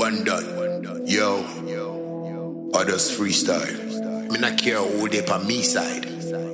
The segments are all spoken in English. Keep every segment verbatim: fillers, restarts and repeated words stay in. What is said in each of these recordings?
One done. Yo, others freestyle. Me not care who they on me side.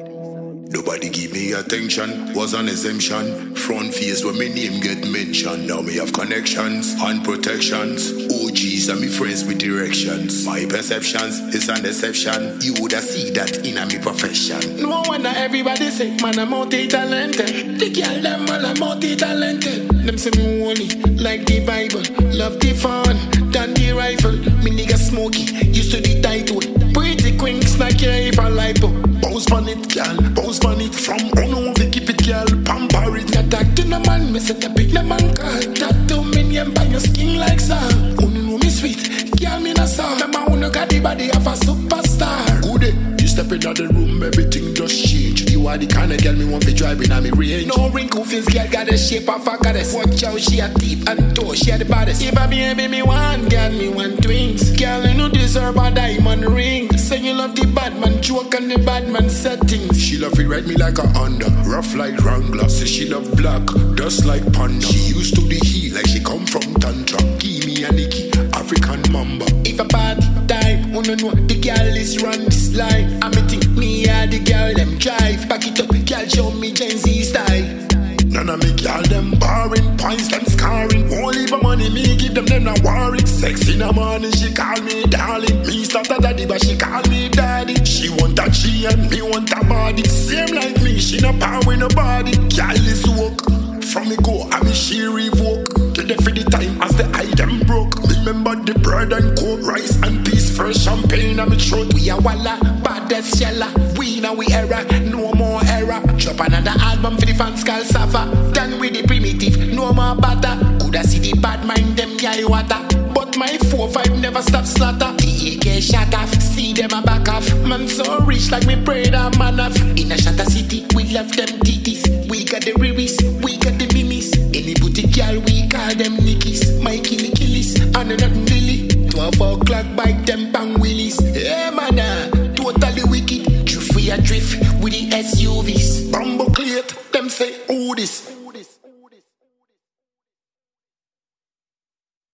Nobody give me attention, was an exemption. Front face when my name get mentioned. Now me have connections and protections. O Gs and me friends with directions. My perceptions is an deception. You woulda see that in a me profession. No wonder everybody say, man, I'm multi-talented. The girl them all are multi-talented. Them say me holy, like the Bible. Love the fun, than the rifle. Me nigga smoky, used to the title. Pretty queens, not care if I lipo. Bounce on it, girl, bounce on it. From uno, we keep it, girl, pamper it. Attack to the man, me say the big the man call. That two million by your skin like salt. Uno know me sweet, girl, me not sound. Remember uno got the body of a superstar. Good day, you step in the room, everything just change. You are the kind of girl me want to drive in on me range. No wrinkle face, girl, got the shape of a goddess. Watch out, she a deep and toe, she a the baddest. If I be a baby, me one, girl, me want twins. Girl, you know deserve a diamond ring. Say you love the bad man, joke on the bad man settings. She love it ride me like a Honda, rough like Wrangler. Say she love black, dust like panda. She used to the heel like she come from Tantra. Give me a Nikki, African mamba. If a party time, uno know the girl is run this line. I me think me a the girl them drive. Back it up, girl show me Gen Z style. None of me girl them barring, points them scarring. Won't leave my money, me give them them not worry. Sex in the morning, she call me darling. Me start a daddy, but she call me daddy. She want a G and me want a body. Same like me, she no power with nobody. Girl is woke, from me go, I mean she revoke. Get there for the time as the item broke. Remember the bread and coke, rice and peas, fresh champagne on me throat. We are walla, baddest yella. We now we era, no more era. Drop another album for the fans called Safa. Done with the primitive, no more butter. Coulda see the bad mind them yai water. But my four five never stop slaughter. The A K shut off, see them a back off. Man so rich like me prayed a man off. In a shatter city, we left them titties. We got the ribis, we got the mimis. Any boutique girl we call them nickies. My killy killies, and nothing really. Twelve o'clock bike them bang willies. Yeah man, uh, totally wicked. Drift we a drift with the S U Vs. Bumbo cleat, them say, oh this.